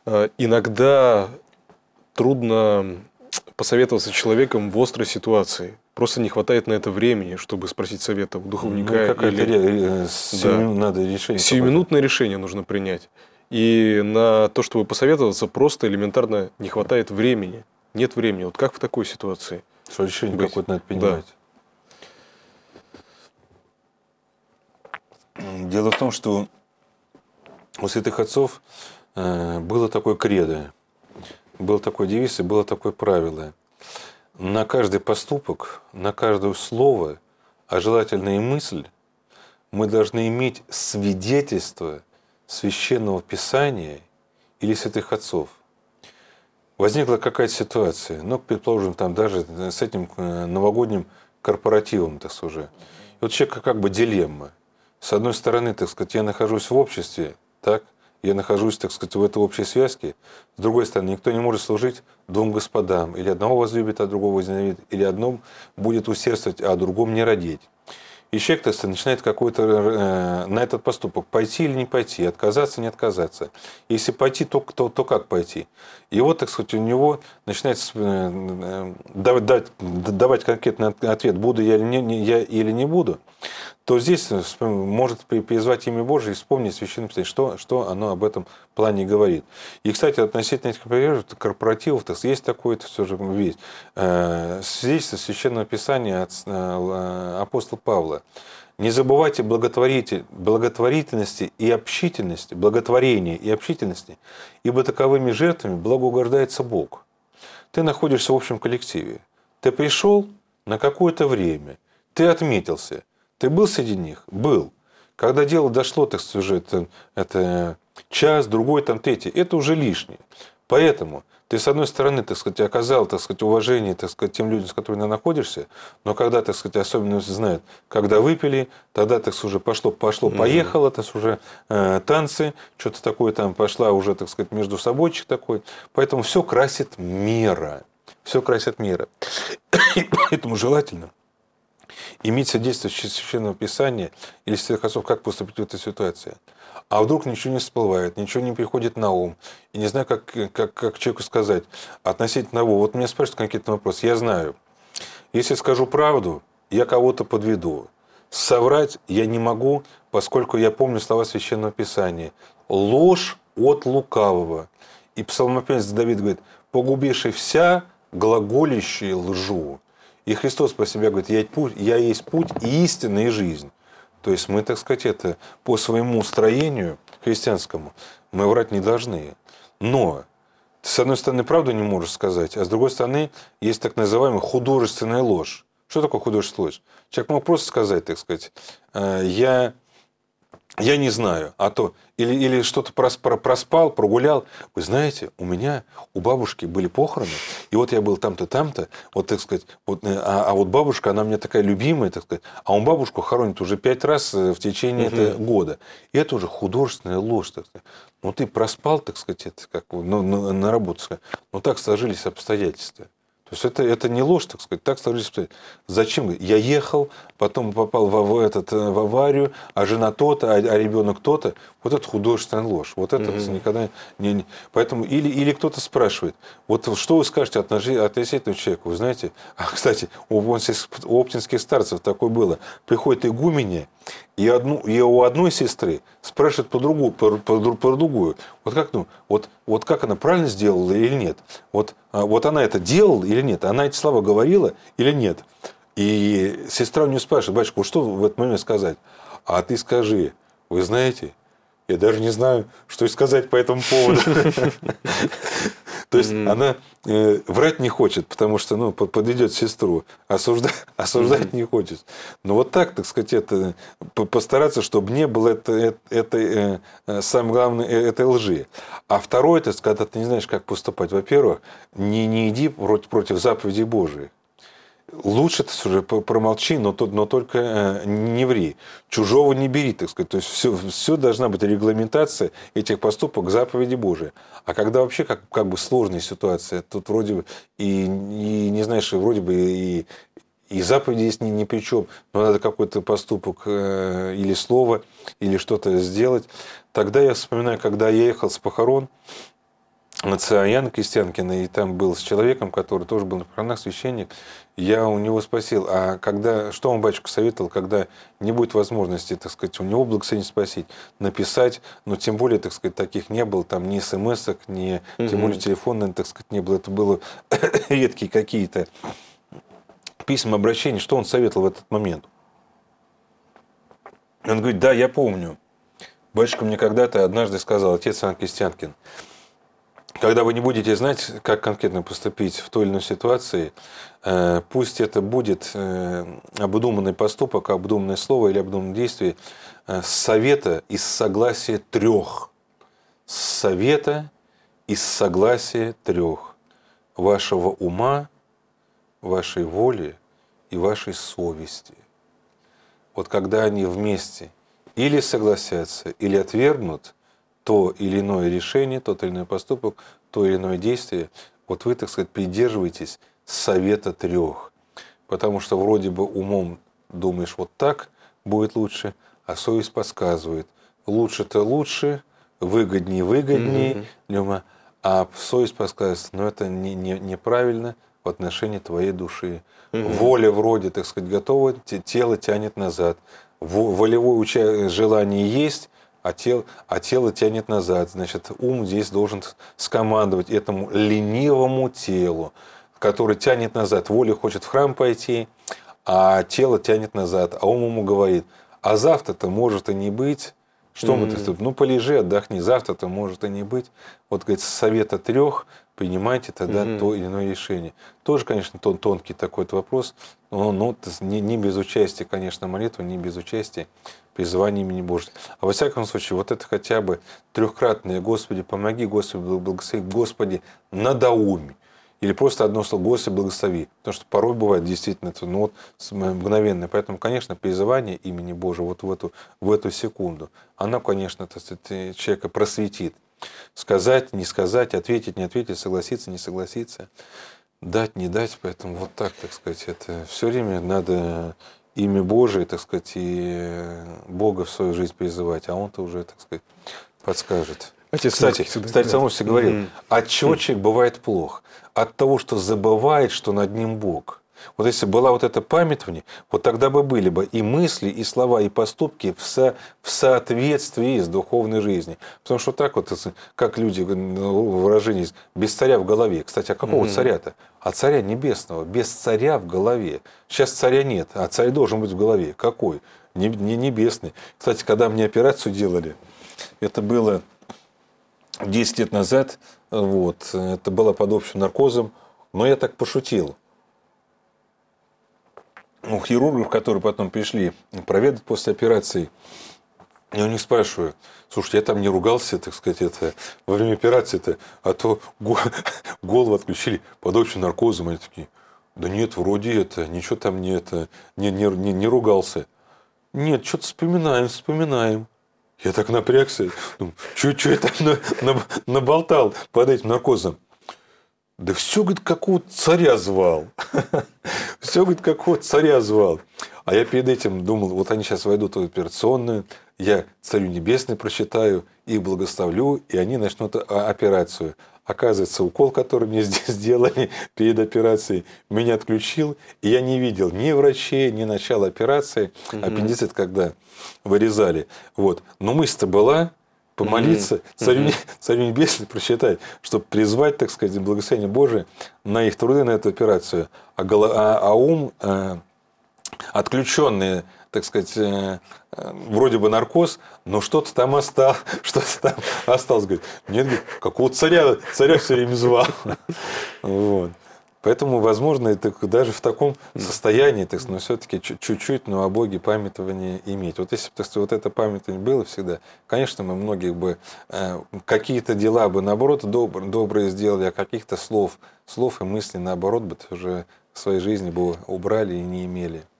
Иногда трудно посоветоваться с человеком в острой ситуации. Просто не хватает на это времени, чтобы спросить совета у духовника. Ну, какая-то Да. надо решение. Сиюминутное решение нужно принять. И на то, чтобы посоветоваться, просто элементарно не хватает времени. Нет времени. Вот как в такой ситуации? Что решение быть? какое-то надо принимать. Да. Дело в том, что у святых отцов было такое кредо, был такой девиз и было такое правило. На каждый поступок, на каждое слово, а желательно и мысль, мы должны иметь свидетельство Священного Писания или святых отцов. Возникла какая-то ситуация, ну, предположим, там даже с этим новогодним корпоративом, так сказать, уже. И вот у человека как бы дилемма. С одной стороны, так сказать, я нахожусь в обществе, так, я нахожусь, так сказать, в этой общей связке. С другой стороны, никто не может служить двум господам. Или одного возлюбит, а другого возненавидит. Или одном будет усердствовать, а о другом не родить. И человек, так сказать, начинает какой-то на этот поступок пойти или не пойти, отказаться, не отказаться. Если пойти, то как пойти? И вот, так сказать, у него начинается давать конкретный ответ, буду я или не буду. То здесь может призвать имя Божие и вспомнить Священное Писание, что оно об этом плане говорит. И, кстати, относительно этих корпоративов, есть такое все же вещь. Свидетельство Священного Писания от апостола Павла. Не забывайте благотворительности и общительности, благотворения и общительности, ибо таковыми жертвами благоугождается Бог. Ты находишься в общем коллективе. Ты пришел на какое-то время, ты отметился. Ты был среди них? Был. Когда дело дошло, так сказать, уже это час, другой, там, третий, это уже лишнее. Поэтому ты, с одной стороны, так сказать, оказал, так сказать, уважение, так сказать, тем людям, с которыми ты находишься, но когда, так сказать, особенно знают, когда выпили, тогда, так сказать, уже пошло-поехало, так сказать, уже танцы, что-то такое там пошла уже, так сказать, между собойчик такой. Поэтому все красит мера. Все красит мера. И поэтому желательно иметь свидетельство Священного Писания или святых отцов, как поступить в этой ситуации. А вдруг ничего не всплывает, ничего не приходит на ум. И не знаю, как человеку сказать относительно того. Вот меня спрашивают конкретный вопрос. Я знаю, если скажу правду, я кого-то подведу. Соврать я не могу, поскольку я помню слова Священного Писания. Ложь от лукавого. И псалмопевец Давид говорит, погубивший вся, глаголищий лжу. И Христос про себя говорит, я есть путь и истина и жизнь. То есть мы, так сказать, это по своему строению христианскому мы врать не должны. Но ты, с одной стороны, правду не можешь сказать, а с другой стороны, есть так называемая художественная ложь. Что такое художественная ложь? Человек мог просто сказать, так сказать, я не знаю, а то или что-то проспал, прогулял. Вы знаете, у бабушки были похороны, и вот я был там-то, там-то, вот, так сказать, а вот бабушка, она мне такая любимая, так сказать, а он бабушку хоронит уже 5 раз в течение этого года. И это уже художественная ложь, так сказать. Ну, ты проспал, так сказать, это как на работу, но так сложились обстоятельства. То есть это не ложь, так сказать, так сложились обстоятельства. Зачем? Я ехал, потом попал в аварию, а жена то-то, а ребенок то-то. Вот это художественная ложь. Вот это никогда не... Поэтому или кто-то спрашивает, вот что вы скажете относительно человека? Вы знаете, кстати, у оптинских старцев такое было. Приходит игуменья, и у одной сестры спрашивают про другую. Вот как она правильно сделала или нет? Вот она это делала или нет? Она эти слова говорила или нет? И сестра у нее спрашивает, батюшка, вот что в этот момент сказать? А ты скажи, вы знаете, я даже не знаю, что сказать по этому поводу. То есть она врать не хочет, потому что подведет сестру, осуждать не хочет. Но вот так сказать, это постараться, чтобы не было этой самое главное, этой лжи. А второе, это когда ты не знаешь, как поступать. Во-первых, не иди против заповедей Божией. Лучше ты уже промолчи, но только не ври. Чужого не бери, так сказать. То есть все должна быть регламентация этих поступок заповеди Божией. А когда вообще как бы сложная ситуация, тут вроде бы и не знаешь, вроде бы и заповеди есть ни при чем, но надо какой-то поступок или слово, или что-то сделать. Тогда я вспоминаю, когда я ехал с похорон, отца Яна Крестьянкина, и там был с человеком, который тоже был на похоронах, священник. Я у него спросил, а когда, что он, батюшка, советовал, когда не будет возможности, так сказать, у него благословение спросить, написать, но тем более, так сказать, таких не было, там ни смс-ок, ни, тем более телефонных, так сказать, не было. Это было редкие какие-то письма, обращения. Что он советовал в этот момент? Он говорит, да, я помню. Батюшка мне когда-то однажды сказал, отец Иоанн Крестьянкин, когда вы не будете знать, как конкретно поступить в той или иной ситуации, пусть это будет обдуманный поступок, обдуманное слово или обдуманное действие с совета и с согласия трех. С совета и с согласия трех. Вашего ума, вашей воли и вашей совести. Вот когда они вместе или согласятся, или отвергнут то или иное решение, тот или иной поступок, то или иное действие, вот вы, так сказать, придерживаетесь совета трех. Потому что вроде бы умом думаешь, вот так будет лучше, а совесть подсказывает. Лучше-то лучше, выгоднее, а совесть подсказывает, но это неправильно в отношении твоей души. Воля вроде, так сказать, готова, тело тянет назад. Волевое желание есть, а тело тянет назад. Значит, ум здесь должен скомандовать этому ленивому телу, который тянет назад. Воля хочет в храм пойти, а тело тянет назад. А ум ему говорит, а завтра-то может и не быть. Что мы тут? Ну, полежи, отдохни. Завтра-то может и не быть. Вот, говорит, с совета трех принимайте тогда то или иное решение. Тоже, конечно, тонкий такой вопрос, но не без участия, конечно, молитвы, не без участия призывания имени Божьего. А во всяком случае, вот это хотя бы трехкратное «Господи, помоги, Господи, благослови, Господи, надоуми». Или просто одно слово «Господи, благослови». Потому что порой бывает действительно это мгновенное. Поэтому, конечно, призывание имени Божьего вот в эту секунду, оно, конечно, человека просветит. Сказать, не сказать, ответить, не ответить, согласиться, не согласиться, дать, не дать. Поэтому вот так, так сказать, это все время надо имя Божие, так сказать, и Бога в свою жизнь призывать, а Он-то уже, так сказать, подскажет. Отец, кстати, Самуэль говорил, от чего человек бывает плох? От того, что забывает, что над ним Бог. Вот если была вот это памятование, вот тогда бы были бы и мысли, и слова, и поступки в соответствии с духовной жизнью. Потому что так вот, как люди, выражение есть, без царя в голове. Кстати, а какого царя-то? А царя небесного, без царя в голове. Сейчас царя нет, а царь должен быть в голове. Какой? Не небесный. Кстати, когда мне операцию делали, это было 10 лет назад, вот, это было под общим наркозом, но я так пошутил. У хирургов, которые потом пришли проведать после операции, я у них спрашиваю, слушайте, я там не ругался, так сказать, во время операции-то, а то голову отключили под общим наркозом. Они такие, да нет, вроде ничего там не ругался. Нет, что-то вспоминаем. Я так напрягся, думаю, что я там наболтал под этим наркозом. Да все, говорит, какого царя звал. Все, говорит, какого царя звал. А я перед этим думал, вот они сейчас войдут в операционную, я Царю Небесный прочитаю, их благословлю, и они начнут операцию. Оказывается, укол, который мне здесь сделали перед операцией, меня отключил, и я не видел ни врачей, ни начала операции. Аппендицит, когда вырезали. Вот. Но мысль-то была помолиться, Царю Небесному прочитать, чтобы призвать, так сказать, благословение Божие на их труды, на эту операцию. А ум, отключенный, так сказать, вроде бы наркоз, но что-то там осталось. Говорит, нет, какого царя все время звал. Вот. Поэтому, возможно, это даже в таком состоянии, так сказать, но все-таки чуть-чуть, но о Боге памятование иметь. Вот если бы, так сказать, вот это памятование было всегда, конечно, мы многих бы какие-то дела бы, наоборот, добрые сделали, а каких-то слов и мыслей, наоборот, бы уже в своей жизни бы убрали и не имели.